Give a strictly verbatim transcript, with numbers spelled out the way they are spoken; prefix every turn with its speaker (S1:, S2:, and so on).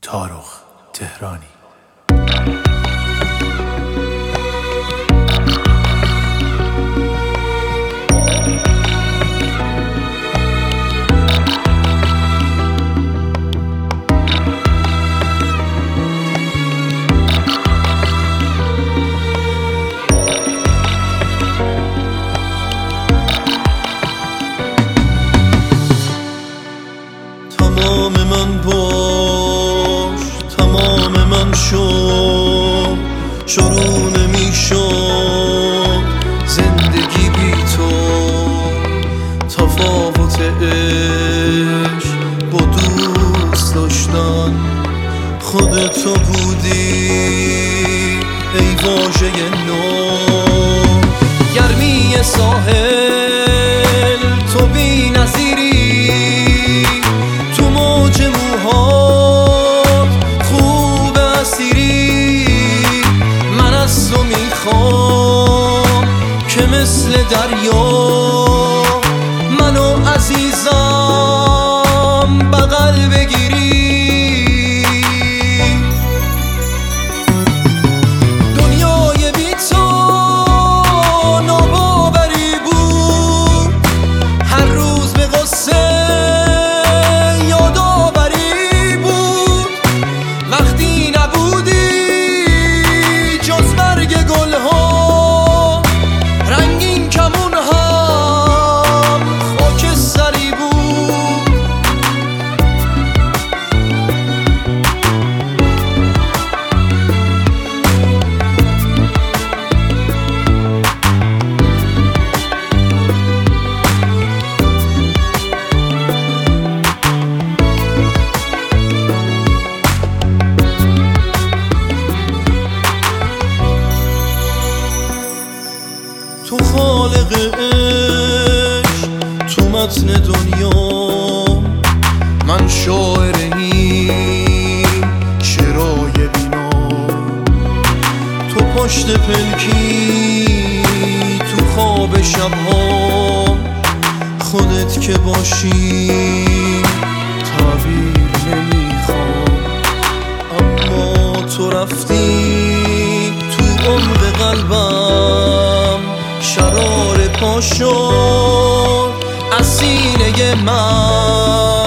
S1: تارق تهرانی.
S2: تمام من باش، تمام من شو، شروع نمیشد زندگی بی تو. تفاوت عشق با دوست داشتن خودتو بودی ای واژه نو. گرمی ساحل تو بی نظیری، تو موج موهات خوب اسیری. من از تو میخوام که مثل دریا منو عزیزم بغل بگیری. دنیای بی تو ناباوری بود، هر روز به قصه یادآوری بود. وقتی نبودی جز برگ گلها، رنگین کمون هم خاکستری بود. تو خالق عشق تو متن دنیا، من شاعر این شعرهای بینا. تو پشت پلکی تو خواب شبها، خودت که باشی تعبیر نمیخوام. اما تو رفتی تو عمق قلبم، شرار پا شد از سینه من.